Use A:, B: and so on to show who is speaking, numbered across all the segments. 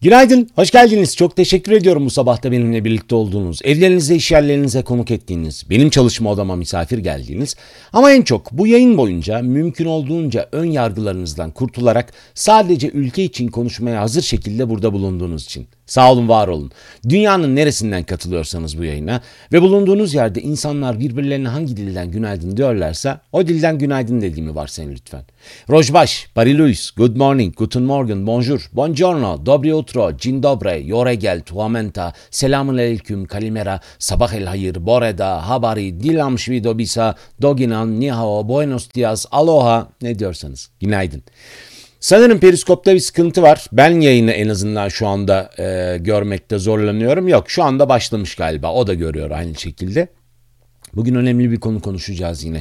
A: Günaydın, hoş geldiniz. Çok teşekkür ediyorum bu sabahta benimle birlikte olduğunuz, evlerinize, iş yerlerinize konuk ettiğiniz, benim çalışma odama misafir geldiğiniz ama en çok bu yayın boyunca mümkün olduğunca ön yargılarınızdan kurtularak sadece ülke için konuşmaya hazır şekilde burada bulunduğunuz için. Sağ olun, var olun. Dünyanın neresinden katılıyorsanız bu yayına ve bulunduğunuz yerde insanlar birbirlerine hangi dilden günaydın diyorlarsa o dilden günaydın dediğimi varsayın lütfen. Rojbaş, Pariluis, Good morning, Guten Morgen, Bonjour, Buongiorno, Dobry utro, Dzień dobry, Yoregel, Tuamenta, Selamun aleyküm, Kalimera, Sabah el hayır, Boreda, Habari, Dilam Shvidobisa, Doginan, Nihao, Buenos dias, Aloha ne diyorsanız günaydın. Sanırım periskopta bir sıkıntı var. Ben yayını en azından şu anda görmekte zorlanıyorum. Yok, şu anda başlamış galiba. O da görüyor aynı şekilde. Bugün önemli bir konu konuşacağız yine.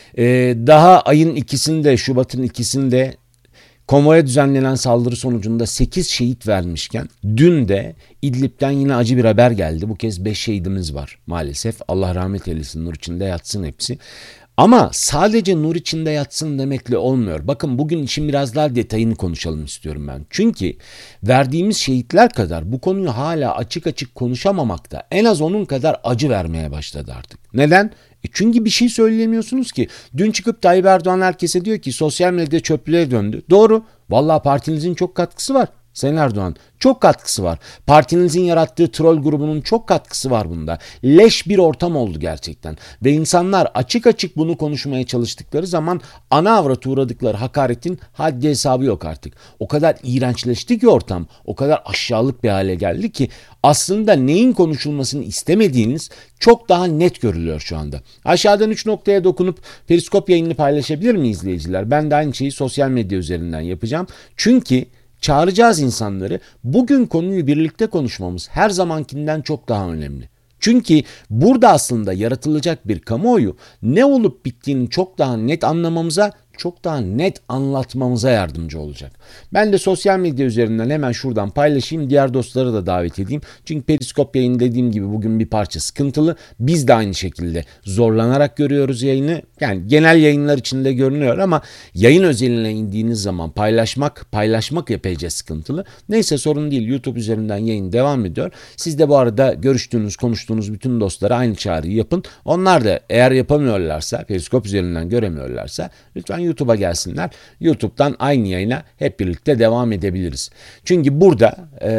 A: Daha ayın 2'sinde, Şubat'ın 2'sinde konvoya düzenlenen saldırı sonucunda 8 şehit vermişken dün de İdlib'den yine acı bir haber geldi. Bu kez 5 şehidimiz var maalesef. Allah rahmet eylesin, nur içinde yatsın hepsi. Ama sadece nur içinde yatsın demekle olmuyor. Bakın bugün işin biraz daha detayını konuşalım istiyorum ben. Çünkü verdiğimiz şehitler kadar bu konuyu hala açık açık konuşamamakta en az onun kadar acı vermeye başladı artık. Neden? Çünkü bir şey söyleyemiyorsunuz ki. Dün çıkıp Tayyip Erdoğan herkese diyor ki sosyal medya çöplüğe döndü. Doğru. Vallahi partinizin çok katkısı var. Sayın Erdoğan, çok katkısı var. Partinizin yarattığı troll grubunun çok katkısı var bunda. Leş bir ortam oldu gerçekten. Ve insanlar açık açık bunu konuşmaya çalıştıkları zaman ana avrat uğradıkları hakaretin haddi hesabı yok artık. O kadar iğrençleşti ki ortam, o kadar aşağılık bir hale geldi ki aslında neyin konuşulmasını istemediğiniz çok daha net görülüyor şu anda. Aşağıdan 3 noktaya dokunup periskop yayınını paylaşabilir mi izleyiciler? Ben de aynı şeyi sosyal medya üzerinden yapacağım. Çünkü çağıracağız insanları. Bugün konuyu birlikte konuşmamız her zamankinden çok daha önemli. Çünkü burada aslında yaratılacak bir kamuoyu ne olup bittiğini çok daha net anlamamıza, çok daha net anlatmamıza yardımcı olacak. Ben de sosyal medya üzerinden hemen şuradan paylaşayım. Diğer dostları da davet edeyim. Çünkü periskop yayını dediğim gibi bugün bir parça sıkıntılı. Biz de aynı şekilde zorlanarak görüyoruz yayını. Yani genel yayınlar içinde görünüyor ama yayın özeline indiğiniz zaman paylaşmak epeyce sıkıntılı. Neyse, sorun değil. YouTube üzerinden yayın devam ediyor. Siz de bu arada görüştüğünüz, konuştuğunuz bütün dostlara aynı çağrıyı yapın. Onlar da eğer yapamıyorlarsa, periskop üzerinden göremiyorlarsa lütfen YouTube'a gelsinler. YouTube'dan aynı yayına hep birlikte devam edebiliriz. Çünkü burada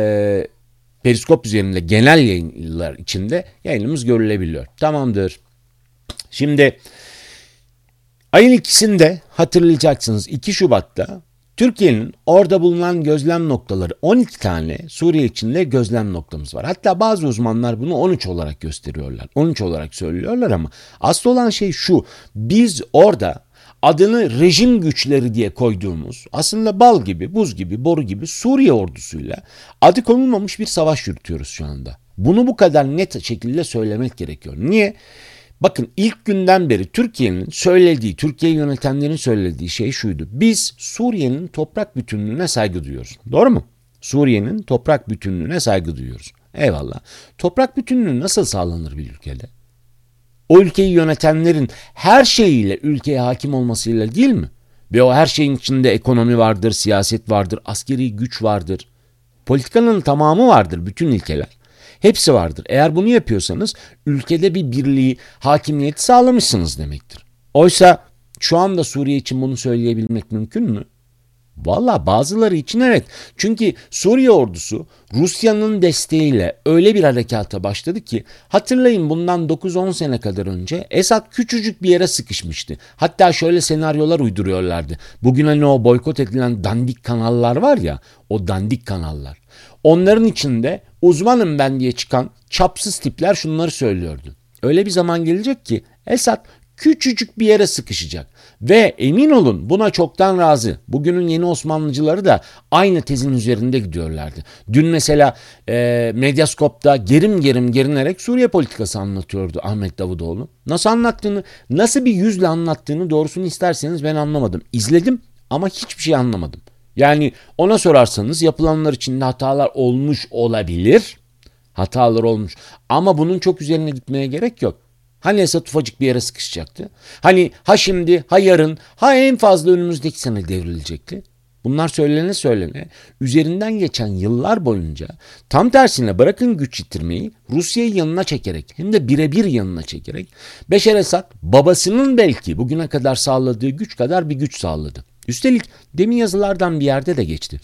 A: periskop üzerinde genel yayınlar içinde yayınımız görülebiliyor. Tamamdır. Şimdi ayın 2'sinde hatırlayacaksınız 2 Şubat'ta Türkiye'nin orada bulunan gözlem noktaları 12 tane Suriye içinde gözlem noktamız var. Hatta bazı uzmanlar bunu 13 olarak gösteriyorlar. 13 olarak söylüyorlar ama asıl olan şey şu: biz orada adını rejim güçleri diye koyduğumuz aslında bal gibi, buz gibi, boru gibi Suriye ordusuyla adı konulmamış bir savaş yürütüyoruz şu anda. Bunu bu kadar net şekilde söylemek gerekiyor. Niye? Bakın ilk günden beri Türkiye'nin söylediği, Türkiye yönetenlerin söylediği şey şuydu: biz Suriye'nin toprak bütünlüğüne saygı duyuyoruz. Doğru mu? Suriye'nin toprak bütünlüğüne saygı duyuyoruz. Eyvallah. Toprak bütünlüğü nasıl sağlanır bir ülkede? O ülkeyi yönetenlerin her şeyiyle ülkeye hakim olmasıyla değil mi? Ve o her şeyin içinde ekonomi vardır, siyaset vardır, askeri güç vardır. Politikanın tamamı vardır, bütün ilkeler. Hepsi vardır. Eğer bunu yapıyorsanız ülkede bir birliği, hakimiyeti sağlamışsınız demektir. Oysa şu anda Suriye için bunu söyleyebilmek mümkün mü? Valla bazıları için evet. Çünkü Suriye ordusu Rusya'nın desteğiyle öyle bir harekata başladı ki, hatırlayın bundan 9-10 sene kadar önce Esad küçücük bir yere sıkışmıştı. Hatta şöyle senaryolar uyduruyorlardı. Bugün hani o boykot edilen dandik kanallar var ya, o dandik kanallar. Onların içinde uzmanım ben diye çıkan çapsız tipler şunları söylüyordu: öyle bir zaman gelecek ki Esad küçücük bir yere sıkışacak ve emin olun buna çoktan razı. Bugünün yeni Osmanlıcıları da aynı tezin üzerinde gidiyorlardı. Dün mesela Medyaskop'ta gerim gerim gerinerek Suriye politikası anlatıyordu Ahmet Davutoğlu. Nasıl anlattığını, nasıl bir yüzle anlattığını doğrusunu isterseniz ben anlamadım. İzledim ama hiçbir şey anlamadım. Yani ona sorarsanız yapılanlar içinde hatalar olmuş olabilir. Hatalar olmuş ama bunun çok üzerine gitmeye gerek yok. Hani Esad ufacık bir yere sıkışacaktı? Hani ha şimdi, ha yarın, ha en fazla önümüzdeki sene devrilecekti? Bunlar söylene söylene üzerinden geçen yıllar boyunca tam tersine bırakın güç yitirmeyi Rusya'yı yanına çekerek hem de birebir yanına çekerek Beşar Esad babasının belki bugüne kadar sağladığı güç kadar bir güç sağladı. Üstelik demin yazılardan bir yerde de geçti.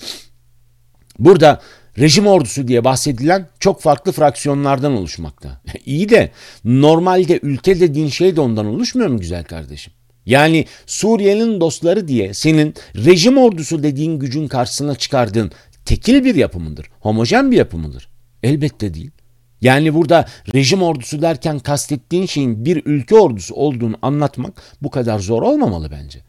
A: Burada rejim ordusu diye bahsedilen çok farklı fraksiyonlardan oluşmakta. İyi de normalde ülke dediğin şey de ondan oluşmuyor mu güzel kardeşim? Yani Suriye'nin dostları diye senin rejim ordusu dediğin gücün karşısına çıkardığın tekil bir yapı mıdır? Homojen bir yapı mıdır? Elbette değil. Yani burada rejim ordusu derken kastettiğin şeyin bir ülke ordusu olduğunu anlatmak bu kadar zor olmamalı bence.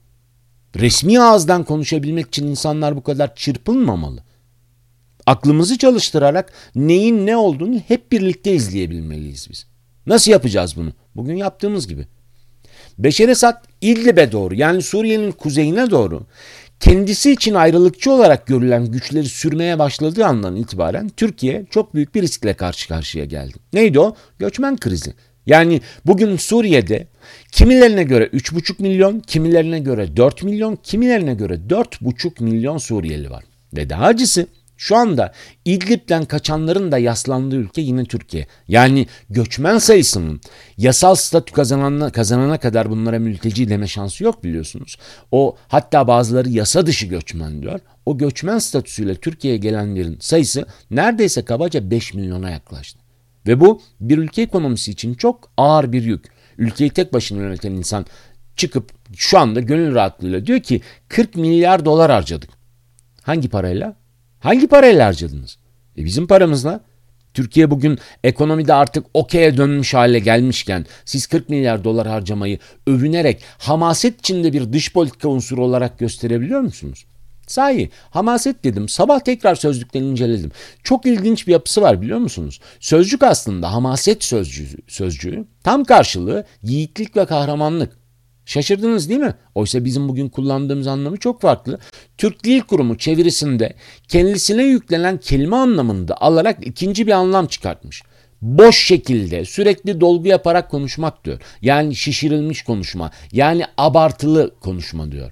A: Resmi ağızdan konuşabilmek için insanlar bu kadar çırpınmamalı. Aklımızı çalıştırarak neyin ne olduğunu hep birlikte izleyebilmeliyiz biz. Nasıl yapacağız bunu? Bugün yaptığımız gibi. Beşar Esad İdlib'e doğru yani Suriye'nin kuzeyine doğru kendisi için ayrılıkçı olarak görülen güçleri sürmeye başladığı andan itibaren Türkiye çok büyük bir riskle karşı karşıya geldi. Neydi o? Göçmen krizi. Yani bugün Suriye'de kimilerine göre 3,5 milyon, kimilerine göre 4 milyon, kimilerine göre 4,5 milyon Suriyeli var. Ve daha acısı şu anda İdlib'den kaçanların da yaslandığı ülke yine Türkiye. Yani göçmen sayısının yasal statü kazanana kadar bunlara mülteci deme şansı yok biliyorsunuz. O hatta bazıları yasa dışı göçmen diyor. O göçmen statüsüyle Türkiye'ye gelenlerin sayısı neredeyse kabaca 5 milyona yaklaştı. Ve bu bir ülke ekonomisi için çok ağır bir yük. Ülkeyi tek başına yöneten insan çıkıp şu anda gönül rahatlığıyla diyor ki 40 milyar dolar harcadık. Hangi parayla? Hangi parayla harcadınız? Bizim paramızla. Türkiye bugün ekonomide artık okey'e dönmüş hale gelmişken siz 40 milyar dolar harcamayı övünerek hamaset içinde bir dış politika unsuru olarak gösterebiliyor musunuz? Sahi hamaset dedim, sabah tekrar sözlükten inceledim. Çok ilginç bir yapısı var biliyor musunuz? Sözcük aslında hamaset sözcüğü tam karşılığı yiğitlik ve kahramanlık. Şaşırdınız değil mi? Oysa bizim bugün kullandığımız anlamı çok farklı. Türk Dil Kurumu çevirisinde kendisine yüklenen kelime anlamında alarak ikinci bir anlam çıkartmış. Boş şekilde sürekli dolgu yaparak konuşmak diyor. Yani şişirilmiş konuşma, yani abartılı konuşma diyor.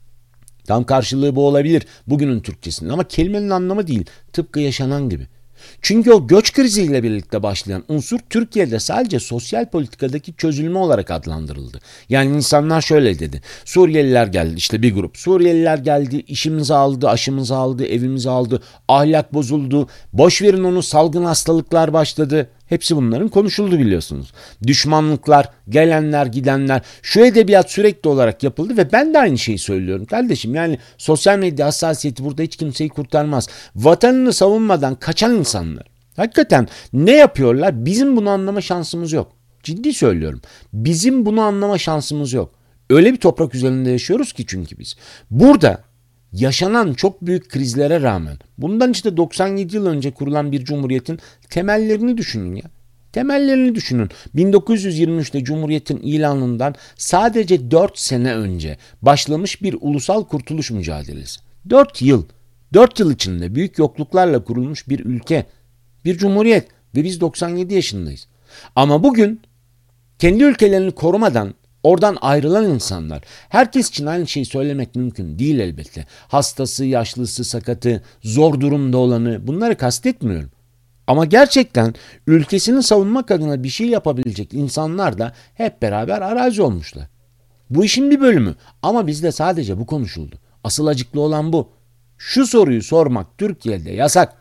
A: Tam karşılığı bu olabilir bugünün Türkçesinde ama kelimenin anlamı değil. Tıpkı yaşanan gibi. Çünkü o göç kriziyle birlikte başlayan unsur Türkiye'de sadece sosyal politikadaki çözülme olarak adlandırıldı. Yani insanlar şöyle dedi. Suriyeliler geldi, işte bir grup. Suriyeliler geldi, işimizi aldı, aşımızı aldı, evimizi aldı, ahlak bozuldu. Boş verin onu, salgın hastalıklar başladı. Hepsi bunların konuşuldu biliyorsunuz. Düşmanlıklar, gelenler, gidenler. Şu edebiyat sürekli olarak yapıldı ve ben de aynı şeyi söylüyorum kardeşim. Yani sosyal medya hassasiyeti burada hiç kimseyi kurtarmaz. Vatanını savunmadan kaçan insanlar. Hakikaten ne yapıyorlar? Bizim bunu anlama şansımız yok. Ciddi söylüyorum. Bizim bunu anlama şansımız yok. Öyle bir toprak üzerinde yaşıyoruz ki çünkü biz. Burada yaşanan çok büyük krizlere rağmen bundan işte 97 yıl önce kurulan bir cumhuriyetin temellerini düşünün ya. Temellerini düşünün. 1923'te Cumhuriyet'in ilanından sadece 4 sene önce başlamış bir ulusal kurtuluş mücadelesi. 4 yıl. 4 yıl içinde büyük yokluklarla kurulmuş bir ülke, bir cumhuriyet ve biz 97 yaşındayız. Ama bugün kendi ülkelerini korumadan oradan ayrılan insanlar, herkes için aynı şeyi söylemek mümkün değil elbette. Hastası, yaşlısı, sakatı, zor durumda olanı bunları kastetmiyorum. Ama gerçekten ülkesini savunmak adına bir şey yapabilecek insanlar da hep beraber arazi olmuşlar. Bu işin bir bölümü ama bizde sadece bu konuşuldu. Asıl acıklı olan bu. Şu soruyu sormak Türkiye'de yasak.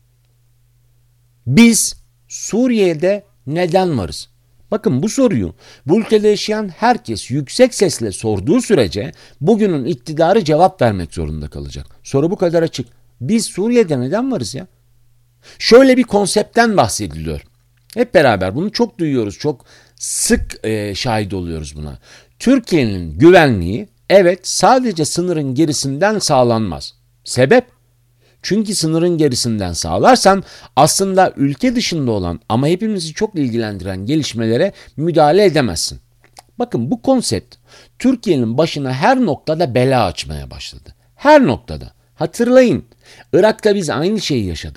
A: Biz Suriye'de neden varız? Bakın bu soruyu bu ülkede yaşayan herkes yüksek sesle sorduğu sürece bugünün iktidarı cevap vermek zorunda kalacak. Soru bu kadar açık. Biz Suriye'de neden varız ya? Şöyle bir konseptten bahsediliyor. Hep beraber bunu çok duyuyoruz, çok sık şahit oluyoruz buna. Türkiye'nin güvenliği evet sadece sınırın gerisinden sağlanmaz. Sebep? Çünkü sınırın gerisinden sağlarsan aslında ülke dışında olan ama hepimizi çok ilgilendiren gelişmelere müdahale edemezsin. Bakın bu konsept Türkiye'nin başına her noktada bela açmaya başladı. Her noktada. Hatırlayın, Irak'ta biz aynı şeyi yaşadık.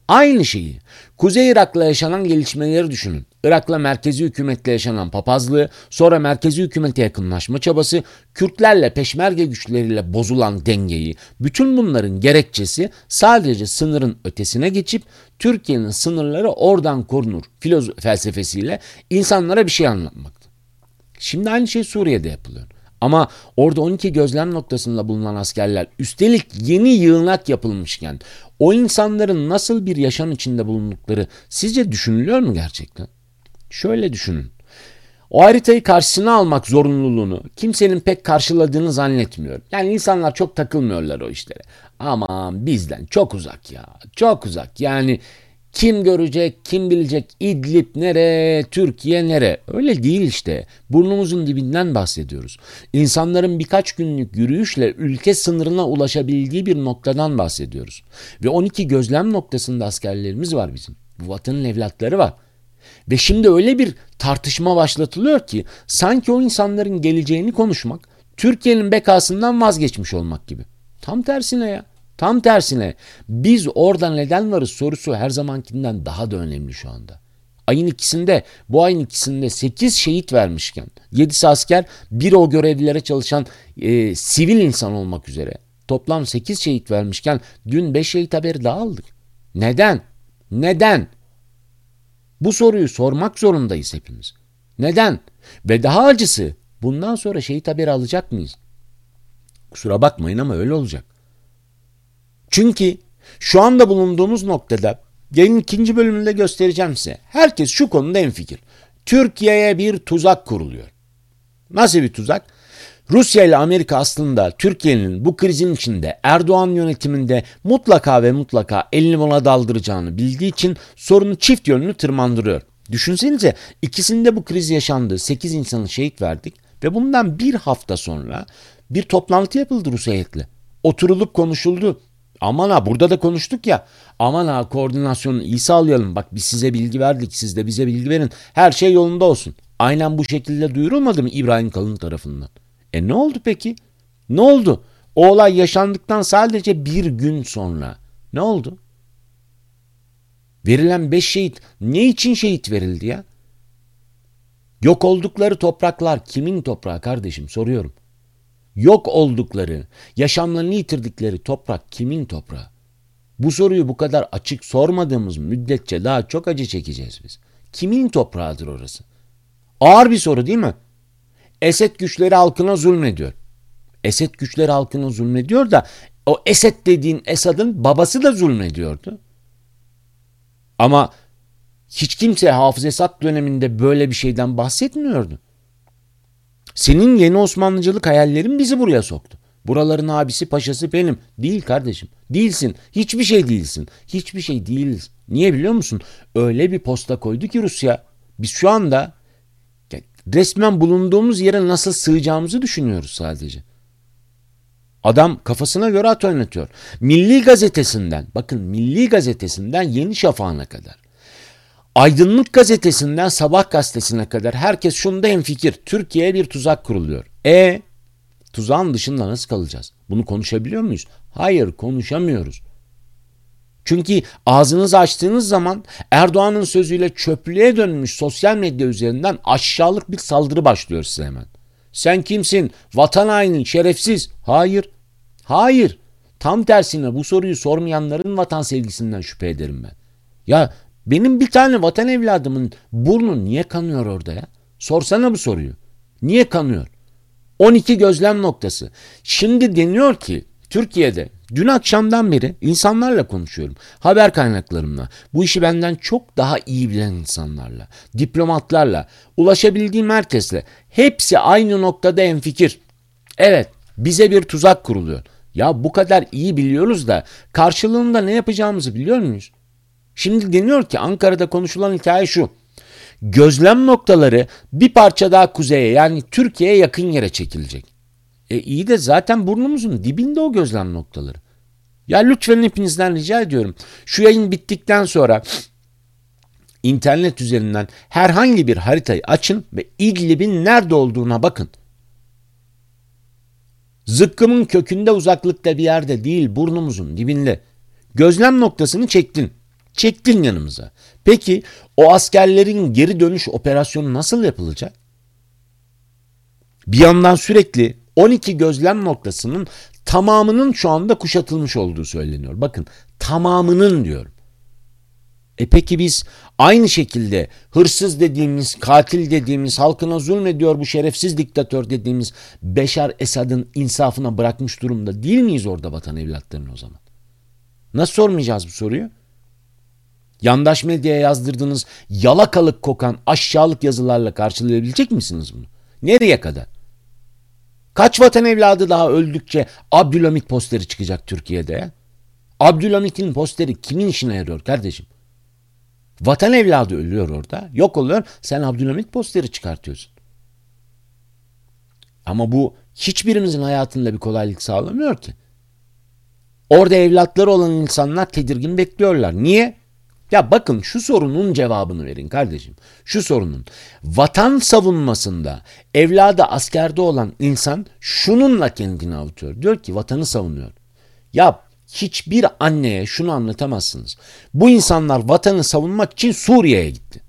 A: Aynı şeyi. Kuzey Irak'la yaşanan gelişmeleri düşünün. Irak'la merkezi hükümetle yaşanan papazlığı, sonra merkezi hükümete yakınlaşma çabası, Kürtlerle peşmerge güçleriyle bozulan dengeyi, bütün bunların gerekçesi sadece sınırın ötesine geçip Türkiye'nin sınırları oradan korunur felsefesiyle insanlara bir şey anlatmaktı. Şimdi aynı şey Suriye'de yapılıyor. Ama orada 12 gözlem noktasında bulunan askerler, üstelik yeni yığınak yapılmışken o insanların nasıl bir yaşam içinde bulundukları sizce düşünülüyor mu gerçekten? Şöyle düşünün. O haritayı karşısına almak zorunluluğunu kimsenin pek karşıladığını zannetmiyorum. Yani insanlar çok takılmıyorlar o işlere. Aman bizden çok uzak ya. Çok uzak. Yani kim görecek, kim bilecek, İdlib nere, Türkiye nere? Öyle değil işte. Burnumuzun dibinden bahsediyoruz. İnsanların birkaç günlük yürüyüşle ülke sınırına ulaşabildiği bir noktadan bahsediyoruz. Ve 12 gözlem noktasında askerlerimiz var bizim. Bu vatanın evlatları var. Ve şimdi öyle bir tartışma başlatılıyor ki sanki o insanların geleceğini konuşmak Türkiye'nin bekasından vazgeçmiş olmak gibi. Tam tersine ya. Tam tersine biz orada neden varız sorusu her zamankinden daha da önemli şu anda. Bu ayın ikisinde 8 şehit vermişken 7'si asker, biri o görevlilere çalışan sivil insan olmak üzere toplam 8 şehit vermişken dün 5 şehit haberi daha aldık. Neden? Neden? Bu soruyu sormak zorundayız hepimiz. Neden? Ve daha acısı, bundan sonra şehit haberi alacak mıyız? Kusura bakmayın ama öyle olacak. Çünkü şu anda bulunduğumuz noktada yayının ikinci bölümünde göstereceğim size. Herkes şu konuda hemfikir. Türkiye'ye bir tuzak kuruluyor. Nasıl bir tuzak? Rusya ile Amerika aslında Türkiye'nin bu krizin içinde Erdoğan yönetiminde mutlaka ve mutlaka elini buna daldıracağını bildiği için sorunu çift yönlü tırmandırıyor. Düşünsenize, ikisinde bu kriz yaşandı. 8 insanı şehit verdik ve bundan bir hafta sonra bir toplantı yapıldı Rus heyetle. Oturulup konuşuldu. Aman ha, burada da konuştuk ya. Aman ha, koordinasyonu iyi sağlayalım. Bak biz size bilgi verdik, siz de bize bilgi verin. Her şey yolunda olsun. Aynen bu şekilde duyurulmadı mı İbrahim Kalın tarafından? Ne oldu peki? Ne oldu? O olay yaşandıktan sadece bir gün sonra ne oldu? Verilen 5 şehit ne için şehit verildi ya? Yok oldukları topraklar kimin toprağı kardeşim, soruyorum. Yok oldukları, yaşamlarını yitirdikleri toprak kimin toprağı? Bu soruyu bu kadar açık sormadığımız müddetçe daha çok acı çekeceğiz biz. Kimin toprağıdır orası? Ağır bir soru değil mi? Esed güçleri halkına zulmediyor. Esed güçleri halkına zulmediyor da o Esed dediğin Esad'ın babası da zulmediyordu. Ama hiç kimse Hafız Esad döneminde böyle bir şeyden bahsetmiyordu. Senin yeni Osmanlıcılık hayallerin bizi buraya soktu. Buraların abisi paşası benim. Değil kardeşim. Değilsin. Hiçbir şey değilsin. Hiçbir şey değiliz. Niye biliyor musun? Öyle bir posta koydu ki Rusya. Biz şu anda resmen bulunduğumuz yere nasıl sığacağımızı düşünüyoruz sadece. Adam kafasına göre at oynatıyor. Milli Gazetesi'nden, bakın Milli Gazetesi'nden Yeni Şafak'ına kadar, Aydınlık Gazetesi'nden Sabah Gazetesi'ne kadar herkes şunda hemfikir. Türkiye'ye bir tuzak kuruluyor. Tuzağın dışında nasıl kalacağız? Bunu konuşabiliyor muyuz? Hayır, konuşamıyoruz. Çünkü ağzınızı açtığınız zaman Erdoğan'ın sözüyle çöplüğe dönmüş sosyal medya üzerinden aşağılık bir saldırı başlıyor size hemen. Sen kimsin? Vatan haini, şerefsiz. Hayır. Hayır. Tam tersine bu soruyu sormayanların vatan sevgisinden şüphe ederim ben. Ya benim bir tane vatan evladımın burnu niye kanıyor orada ya? Sorsana bu soruyu. Niye kanıyor? 12 gözlem noktası. Şimdi deniyor ki Türkiye'de dün akşamdan beri insanlarla konuşuyorum. Haber kaynaklarımla. Bu işi benden çok daha iyi bilen insanlarla. Diplomatlarla. Ulaşabildiğim herkesle. Hepsi aynı noktada hemfikir. Evet, bize bir tuzak kuruluyor. Ya bu kadar iyi biliyoruz da karşılığında ne yapacağımızı biliyor muyuz? Şimdi deniyor ki Ankara'da konuşulan hikaye şu. Gözlem noktaları bir parça daha kuzeye, yani Türkiye'ye yakın yere çekilecek. İyi de zaten burnumuzun dibinde o gözlem noktaları. Ya lütfen hepinizden rica ediyorum. Şu yayın bittikten sonra internet üzerinden herhangi bir haritayı açın ve İdlib'in nerede olduğuna bakın. Zıkkımın kökünde, uzaklıkta bir yerde değil, burnumuzun dibinde. Gözlem noktasını çektin. Çektin yanımıza. Peki o askerlerin geri dönüş operasyonu nasıl yapılacak? Bir yandan sürekli 12 gözlem noktasının tamamının şu anda kuşatılmış olduğu söyleniyor. Bakın, tamamının diyorum. Peki biz aynı şekilde hırsız dediğimiz, katil dediğimiz, halkına zulmediyor bu şerefsiz diktatör dediğimiz Beşar Esad'ın insafına bırakmış durumda değil miyiz orada vatan evlatlarını o zaman? Nasıl sormayacağız bu soruyu? Yandaş medyaya yazdırdığınız yalakalık kokan aşağılık yazılarla karşılayabilecek misiniz bunu? Nereye kadar? Kaç vatan evladı daha öldükçe Abdülhamit posteri çıkacak Türkiye'de ya? Abdülhamit'in posteri kimin işine yarıyor kardeşim? Vatan evladı ölüyor orada. Yok oluyor. Sen Abdülhamit posteri çıkartıyorsun. Ama bu hiçbirimizin hayatında bir kolaylık sağlamıyor ki. Orada evlatları olan insanlar tedirgin bekliyorlar. Niye? Ya bakın, şu sorunun cevabını verin kardeşim. Şu sorunun. Vatan savunmasında evladı askerde olan insan şununla kendini avutuyor. Diyor ki vatanı savunuyor. Ya hiçbir anneye şunu anlatamazsınız. Bu insanlar vatanı savunmak için Suriye'ye gitti.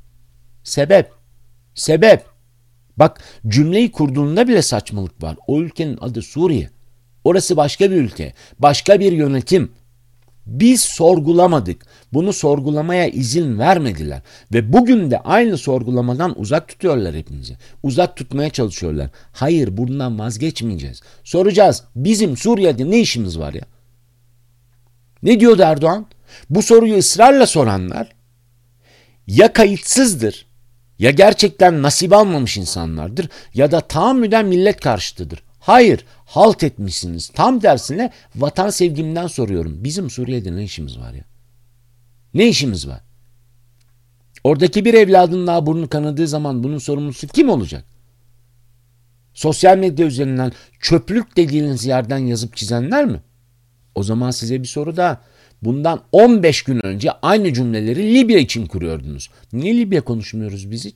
A: Sebep. Bak, cümleyi kurduğunda bile saçmalık var. O ülkenin adı Suriye. Orası başka bir ülke. Başka bir yönetim. Biz sorgulamadık. Bunu sorgulamaya izin vermediler. Ve bugün de aynı sorgulamadan uzak tutuyorlar hepimizi. Uzak tutmaya çalışıyorlar. Hayır, bundan vazgeçmeyeceğiz. Soracağız. Bizim Suriye'de ne işimiz var ya? Ne diyordu Erdoğan? Bu soruyu ısrarla soranlar ya kayıtsızdır, ya gerçekten nasip almamış insanlardır, ya da tahammüden millet karşıtıdır. Hayır, halt etmişsiniz. Tam tersine vatan sevgimden soruyorum. Bizim Suriye'de ne işimiz var ya? Ne işimiz var? Oradaki bir evladın daha burnu kanadığı zaman bunun sorumlusu kim olacak? Sosyal medya üzerinden çöplük dediğiniz yerden yazıp çizenler mi? O zaman size bir soru daha. Bundan 15 gün önce aynı cümleleri Libya için kuruyordunuz. Niye Libya konuşmuyoruz biz hiç?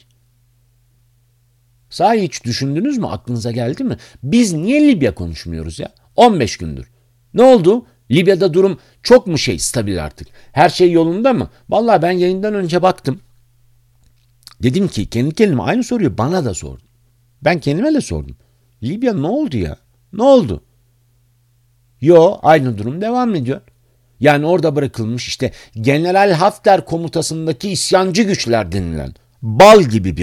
A: Sahi hiç düşündünüz mü? Aklınıza geldi mi? Biz niye Libya konuşmuyoruz ya? 15 gündür. Ne oldu? Libya'da durum çok mu stabil artık? Her şey yolunda mı? Vallahi ben yayından önce baktım. Dedim ki kendi kendime aynı soruyu bana da sordum. Ben kendime de sordum. Libya ne oldu ya? Ne oldu? Yo, aynı durum devam ediyor. Yani orada bırakılmış işte General Hafter komutasındaki isyancı güçler denilen bal gibi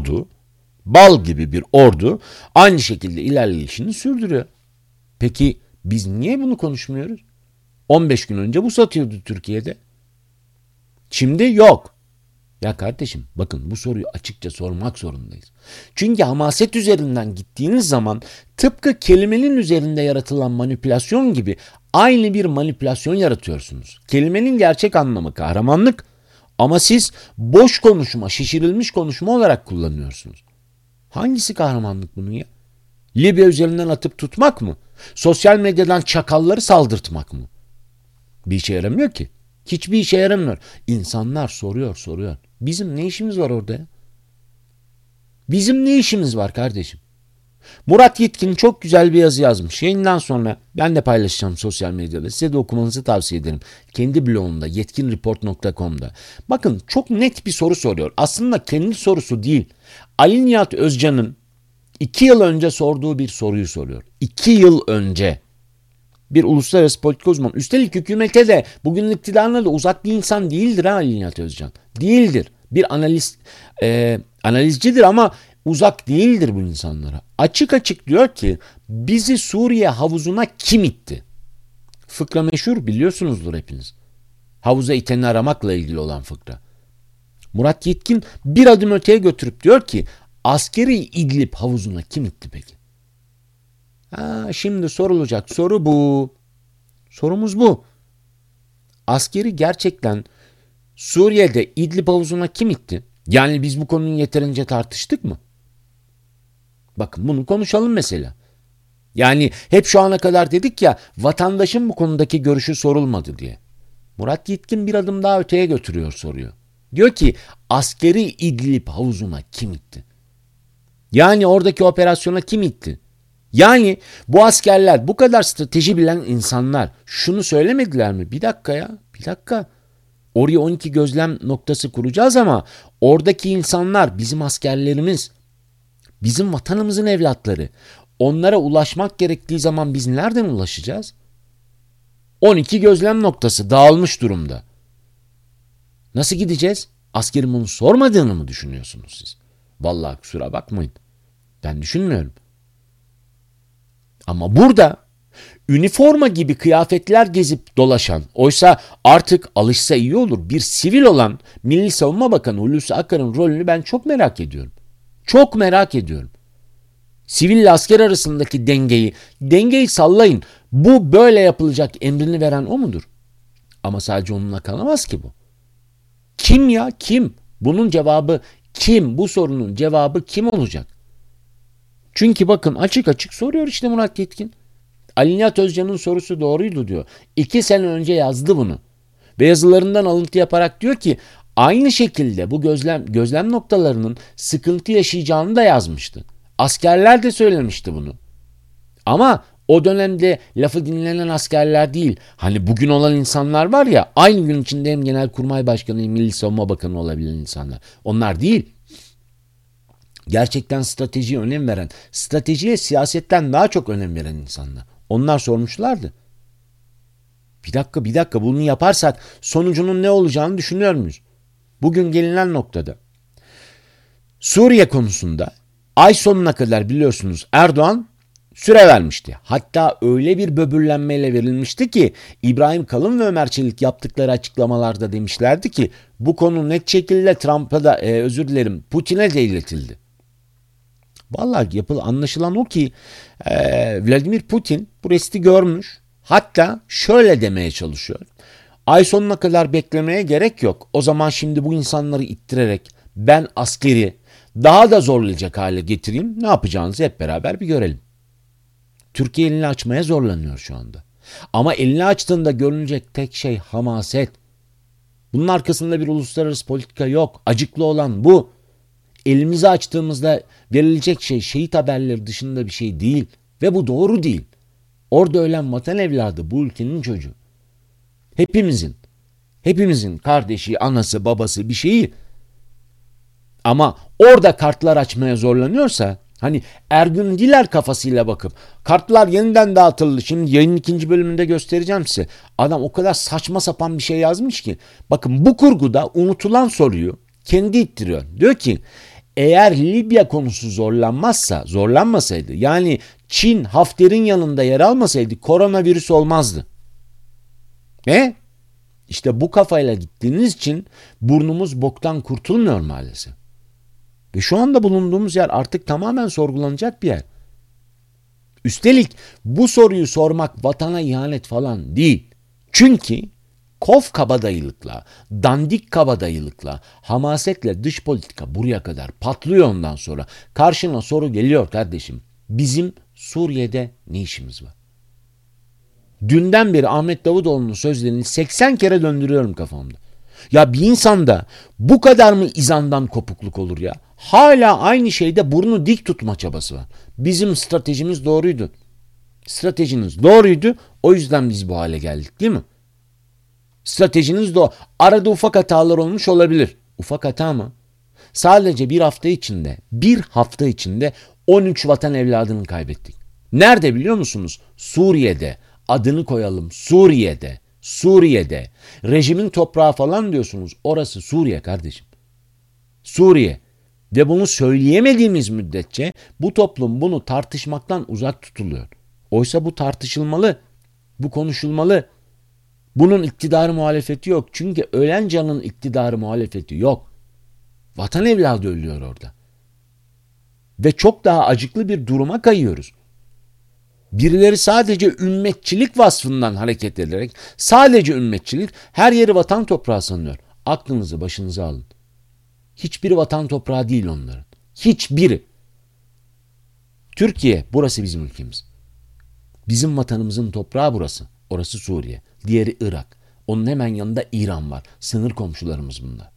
A: bir ordu aynı şekilde ilerleyişini sürdürüyor. Peki biz niye bunu konuşmuyoruz? 15 gün önce bu satıyordu Türkiye'de. Şimdi yok. Ya kardeşim, bakın, bu soruyu açıkça sormak zorundayız. Çünkü hamaset üzerinden gittiğiniz zaman tıpkı kelimenin üzerinde yaratılan manipülasyon gibi aynı bir manipülasyon yaratıyorsunuz. Kelimenin gerçek anlamı kahramanlık ama siz boş konuşma, şişirilmiş konuşma olarak kullanıyorsunuz. Hangisi kahramanlık bunun ya? Libya üzerinden atıp tutmak mı? Sosyal medyadan çakalları saldırtmak mı? Bir işe yaramıyor ki. Hiçbir işe yaramıyor. İnsanlar soruyor. Bizim ne işimiz var orada ya? Bizim ne işimiz var kardeşim? Murat Yetkin çok güzel bir yazı yazmış. Yayından sonra ben de paylaşacağım sosyal medyada. Size de okumanızı tavsiye ederim. Kendi blogunda yetkinreport.com'da. Bakın, çok net bir soru soruyor. Aslında kendi sorusu değil. Ali Nihat Özcan'ın 2 yıl önce sorduğu bir soruyu soruyor. 2 yıl önce. Bir uluslararası politika uzmanı. Üstelik hükümete de bugün iktidarına da uzak bir insan değildir Ali Nihat Özcan. Değildir. Bir analizcidir ama uzak değildir bu insanlara. Açık açık diyor ki bizi Suriye havuzuna kim itti? Fıkra meşhur, biliyorsunuzdur hepiniz. Havuza iteni aramakla ilgili olan fıkra. Murat Yetkin bir adım öteye götürüp diyor ki askeri İdlib havuzuna kim itti peki? Şimdi sorulacak soru bu. Sorumuz bu. Askeri gerçekten Suriye'de İdlib havuzuna kim itti? Yani biz bu konuyu yeterince tartıştık mı? Bakın, bunu konuşalım mesela. Yani hep şu ana kadar dedik ya, vatandaşın bu konudaki görüşü sorulmadı diye. Murat Yetkin bir adım daha öteye götürüyor soruyu. Diyor ki askeri İdlib havuzuna kim itti? Yani oradaki operasyona kim itti? Yani bu askerler, bu kadar strateji bilen insanlar şunu söylemediler mi? Bir dakika ya, bir dakika. Oraya 12 gözlem noktası kuracağız ama oradaki insanlar bizim askerlerimiz, bizim vatanımızın evlatları. Onlara ulaşmak gerektiği zaman biz nereden ulaşacağız? 12 gözlem noktası dağılmış durumda. Nasıl gideceğiz? Askerin bunu sormadığını mı düşünüyorsunuz siz? Vallahi kusura bakmayın. Ben düşünmüyorum. Ama burada üniforma gibi kıyafetler gezip dolaşan, oysa artık alışsa iyi olur, bir sivil olan Milli Savunma Bakanı Hulusi Akar'ın rolünü ben çok merak ediyorum. Çok merak ediyorum. Siville asker arasındaki dengeyi sallayın. Bu böyle yapılacak emrini veren o mudur? Ama sadece onunla kalamaz ki bu. Kim ya? Kim? Bunun cevabı kim? Bu sorunun cevabı kim olacak? Çünkü bakın açık açık soruyor işte Murat Yetkin. Ali Nihat Özcan'ın sorusu doğruydu diyor. 2 sene önce yazdı bunu. Ve yazılarından alıntı yaparak diyor ki aynı şekilde bu gözlem noktalarının sıkıntı yaşayacağını da yazmıştı. Askerler de söylemişti bunu. Ama o dönemde lafı dinlenen askerler değil. Hani bugün olan insanlar var ya, aynı gün içinde hem Genelkurmay Başkanı hem Milli Savunma Bakanı olabilen insanlar. Onlar değil. Gerçekten stratejiye önem veren, stratejiye siyasetten daha çok önem veren insanlar. Onlar sormuşlardı. Bir dakika bunu yaparsak sonucunun ne olacağını düşünüyor muyuz? Bugün gelinen noktada Suriye konusunda ay sonuna kadar biliyorsunuz Erdoğan süre vermişti. Hatta öyle bir böbürlenmeyle verilmişti ki İbrahim Kalın ve Ömer Çelik yaptıkları açıklamalarda demişlerdi ki bu konu net şekilde Trump'a da Putin'e de iletildi. Vallahi anlaşılan o ki Vladimir Putin bu resti görmüş. Hatta şöyle demeye çalışıyor. Ay sonuna kadar beklemeye gerek yok. O zaman şimdi bu insanları ittirerek ben askeri daha da zorlayacak hale getireyim. Ne yapacağınızı hep beraber bir görelim. Türkiye elini açmaya zorlanıyor şu anda. Ama elini açtığında görünecek tek şey hamaset. Bunun arkasında bir uluslararası politika yok. Acıklı olan bu. Elimizi açtığımızda verilecek şey şehit haberleri dışında bir şey değil. Ve bu doğru değil. Orada ölen vatan evladı bu ülkenin çocuğu. Hepimizin kardeşi, anası, babası bir şeyi. Ama orada kartlar açmaya zorlanıyorsa hani Ergün Diler kafasıyla bakıp kartlar yeniden dağıtıldı. Şimdi yayının 2. bölümünde göstereceğim size. Adam o kadar saçma sapan bir şey yazmış ki. Bakın bu kurguda unutulan soruyu kendi ittiriyor. Diyor ki eğer Libya konusu zorlanmasaydı yani Çin Hafter'in yanında yer almasaydı koronavirüs olmazdı. İşte bu kafayla gittiğiniz için burnumuz boktan kurtulmuyor maalesef. Ve şu anda bulunduğumuz yer artık tamamen sorgulanacak bir yer. Üstelik bu soruyu sormak vatana ihanet falan değil. Çünkü kof kabadayılıkla, dandik kabadayılıkla, hamasetle dış politika buraya kadar patlıyor ondan sonra. Karşına soru geliyor kardeşim. Bizim Suriye'de ne işimiz var? Dünden beri Ahmet Davutoğlu'nun sözlerini 80 kere döndürüyorum kafamda. Ya bir insanda bu kadar mı izandan kopukluk olur ya? Hala aynı şeyde burnu dik tutma çabası var. Bizim stratejimiz doğruydu. Stratejiniz doğruydu. O yüzden biz bu hale geldik değil mi? Stratejiniz de o. Arada ufak hatalar olmuş olabilir. Ufak hata mı? Sadece bir hafta içinde 13 vatan evladını kaybettik. Nerede biliyor musunuz? Suriye'de. Adını koyalım. Suriye'de. Rejimin toprağı falan diyorsunuz. Orası Suriye kardeşim. Suriye. Ve bunu söyleyemediğimiz müddetçe bu toplum bunu tartışmaktan uzak tutuluyor. Oysa bu tartışılmalı. Bu konuşulmalı. Bunun iktidarı muhalefeti yok. Çünkü ölen canın iktidarı muhalefeti yok. Vatan evladı ölüyor orada. Ve çok daha acıklı bir duruma kayıyoruz. Birileri sadece ümmetçilik vasfından hareket ederek sadece ümmetçilik her yeri vatan toprağı sanıyor. Aklınızı başınıza alın. Hiçbiri vatan toprağı değil onların. Hiçbiri. Türkiye burası bizim ülkemiz. Bizim vatanımızın toprağı burası. Orası Suriye. Diğeri Irak. Onun hemen yanında İran var. Sınır komşularımız bunlar.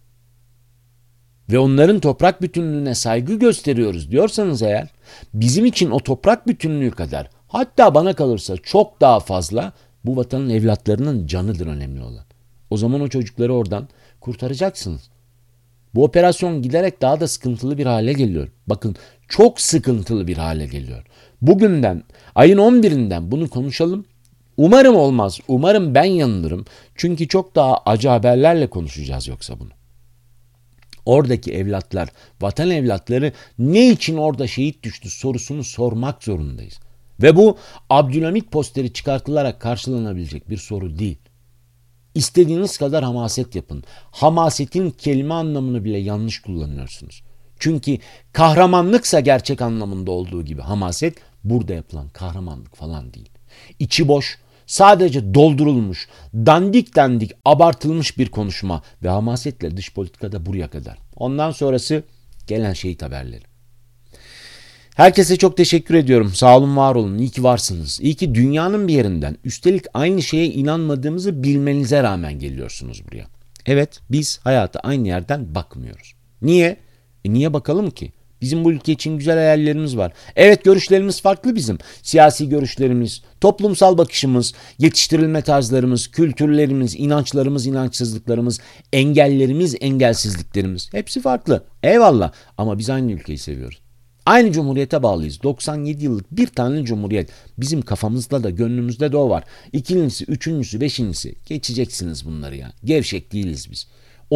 A: Ve onların toprak bütünlüğüne saygı gösteriyoruz diyorsanız eğer bizim için o toprak bütünlüğü kadar hatta bana kalırsa çok daha fazla bu vatanın evlatlarının canıdır önemli olan. O zaman o çocukları oradan kurtaracaksınız. Bu operasyon giderek daha da sıkıntılı bir hale geliyor. Bakın, çok sıkıntılı bir hale geliyor. Bugünden, ayın 11'inden bunu konuşalım. Umarım olmaz. Umarım ben yanılırım. Çünkü çok daha acı haberlerle konuşacağız yoksa bunu. Oradaki evlatlar, vatan evlatları ne için orada şehit düştü sorusunu sormak zorundayız. Ve bu Abdülhamit posteri çıkartılarak karşılanabilecek bir soru değil. İstediğiniz kadar hamaset yapın. Hamasetin kelime anlamını bile yanlış kullanıyorsunuz. Çünkü kahramanlıksa gerçek anlamında olduğu gibi hamaset burada yapılan kahramanlık falan değil. İçi boş, sadece doldurulmuş, dandik dandik abartılmış bir konuşma ve hamasetle dış politikada buraya kadar. Ondan sonrası gelen şehit haberleri. Herkese çok teşekkür ediyorum. Sağ olun, var olun. İyi ki varsınız. İyi ki dünyanın bir yerinden, üstelik aynı şeye inanmadığımızı bilmenize rağmen geliyorsunuz buraya. Evet, biz hayata aynı yerden bakmıyoruz. Niye? Niye bakalım ki? Bizim bu ülke için güzel hayallerimiz var. Evet, görüşlerimiz farklı bizim. Siyasi görüşlerimiz, toplumsal bakışımız, yetiştirilme tarzlarımız, kültürlerimiz, inançlarımız, inançsızlıklarımız, engellerimiz, engelsizliklerimiz. Hepsi farklı. Eyvallah. Ama biz aynı ülkeyi seviyoruz. Aynı cumhuriyete bağlıyız. 97 yıllık bir tane cumhuriyet. Bizim kafamızda da gönlümüzde de o var. İkincisi, üçüncüsü, beşincisi. Geçeceksiniz bunları ya. Gevşek değiliz biz.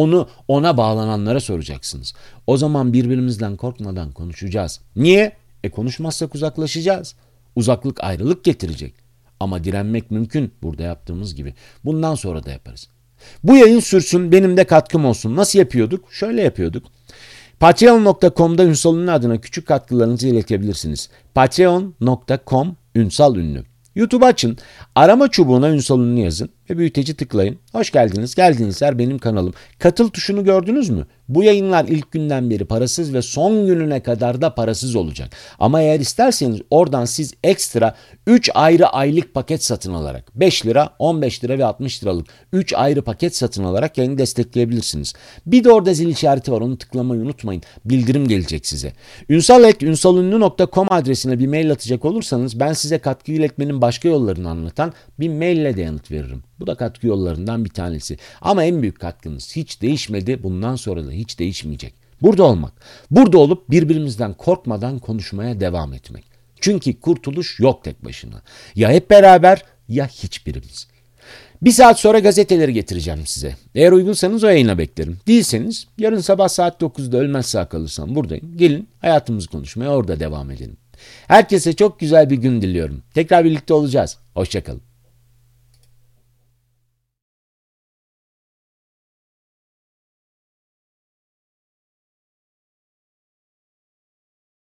A: Ona bağlananlara soracaksınız. O zaman birbirimizden korkmadan konuşacağız. Niye? Konuşmazsak uzaklaşacağız. Uzaklık ayrılık getirecek. Ama direnmek mümkün, burada yaptığımız gibi. Bundan sonra da yaparız. Bu yayın sürsün, benim de katkım olsun. Nasıl yapıyorduk? Şöyle yapıyorduk. Patreon.com'da Ünsal Ünlü adına küçük katkılarınızı iletebilirsiniz. Patreon.com Ünsal Ünlü. YouTube açın, arama çubuğuna Ünsal Ünlü yazın ve büyüteci tıklayın. Hoş geldiniz, geldiğinizler benim kanalım. Katıl tuşunu gördünüz mü? Bu yayınlar ilk günden beri parasız ve son gününe kadar da parasız olacak. Ama eğer isterseniz oradan siz ekstra 3 ayrı aylık paket satın alarak 5 lira, 15 lira ve 60 liralık 3 ayrı paket satın alarak yayını destekleyebilirsiniz. Bir de orada zil işareti var, onu tıklamayı unutmayın. Bildirim gelecek size. ünsal@ünsalünlü.com adresine bir mail atacak olursanız ben size katkı iletmenin başka yollarını anlatan bir maille de yanıt veririm. Bu da katkı yollarından bir tanesi. Ama en büyük katkınız hiç değişmedi, bundan sonra da hiç değişmeyecek. Burada olmak. Burada olup birbirimizden korkmadan konuşmaya devam etmek. Çünkü kurtuluş yok tek başına. Ya hep beraber ya hiçbirimiz. Bir saat sonra gazeteleri getireceğim size. Eğer uygunsanız o yayına beklerim. Değilseniz yarın sabah saat 9'da ölmez sağ kalırsam buradayım. Gelin hayatımızı konuşmaya orada devam edelim. Herkese çok güzel bir gün diliyorum. Tekrar birlikte olacağız. Hoşça kalın.